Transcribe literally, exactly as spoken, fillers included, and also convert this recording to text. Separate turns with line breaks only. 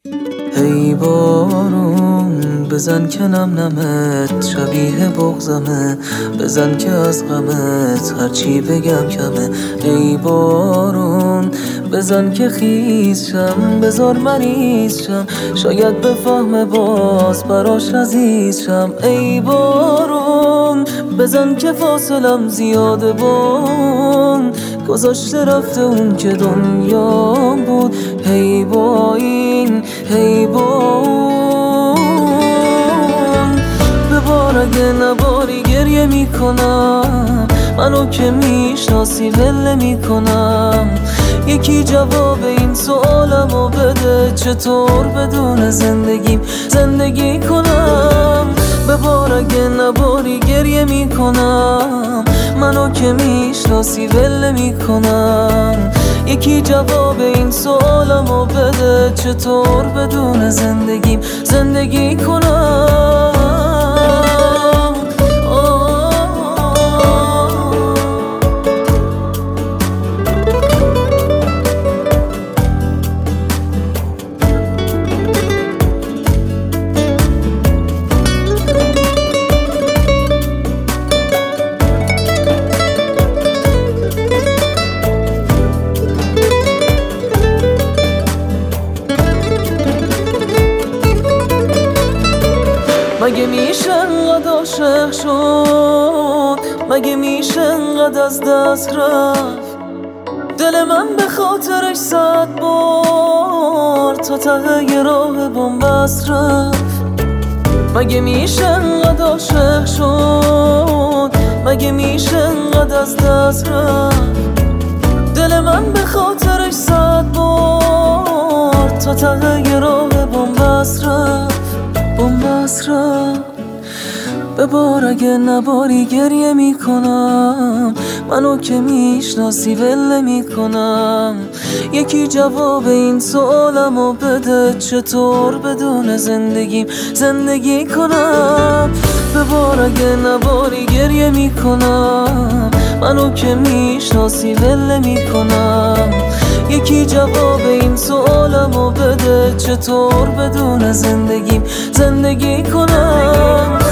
ای بارون بزن که نم نمت شبیه بغضمه، بزن که از غمت هرچی بگم کمه. ای بارون بزن که خیز شم، بذار مریض شم، شاید بفهمه باز براش عزیز شم. ای بارون بزن که فاصلم زیاده بان، گذاشته رفته اون که دنیا بود. هی با این هی با اون ببار اگه نباری گریه میکنم، منو که میشناسی ول میکنم. یکی جواب این سوالمو بده، چطور بدون زندگیم زندگی کنم؟ ببار اگه نباری گریه میکنم، منو که میشناسی ول میکنم. یکی جواب این سوالمو بده، چطور بدون زندگیم زندگی کنم؟ مگه میشه انقدر عاشق شد؟ مگه میشه انقدر از دست رفت؟ دل من به خاطرش صد بار تا ته راه بنبست رفت. مگه میشه انقدر عاشق شد؟ مگه میشه انقدر از دست رفت؟ دل من به خاطرش صد بار تا ته راه بنبست رفت بنبست رفت. ببار اگه نباری گریه میکنم، منو که میشناسی ول میکنم. یکی جواب این سوالمو بده، چطور بدون زندگیم زندگی کنم؟ ببار اگه نباری گریه میکنم، منو که میشناسی ول میکنم. یکی جواب این سوالمو بده، چطور بدون زندگیم زندگی کنم؟